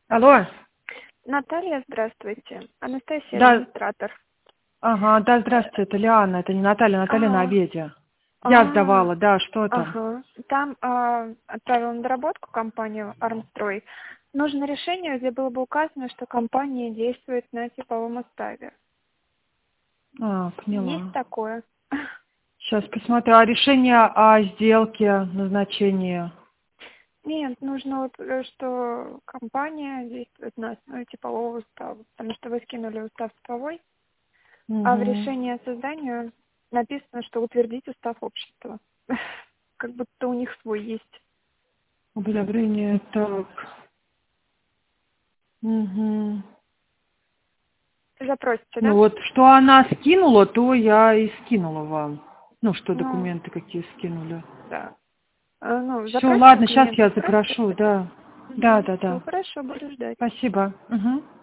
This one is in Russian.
Алло. Наталья, здравствуйте. Анастасия, Да, администратор. ага, да, здравствуйте, это Лиана, это не Наталья, Наталья на Ага. обеде. Я сдавала, А, да, что там? ага. Там отправила на доработку компанию Армстрой. Нужно решение, где было бы указано, что компания действует на типовом уставе. Есть Поняла. такое? Сейчас посмотрю. А решение о сделке, назначении? Нет, нужно вот, что компания действует на основе типового устава, потому что вы скинули устав типовой, а в Угу. решении о создании написано, что утвердить устав общества. Как будто у них свой есть. Удобрение, так. Угу. Запросите, Ну да? вот, что она скинула, то я и скинула вам. Ну, что Ну, документы какие скинули. да. Ну, Все, запросите у ладно, сейчас клиента, я спросите. запрошу, да. Да, Угу. да, Все да. хорошо, буду ждать. Спасибо. Угу.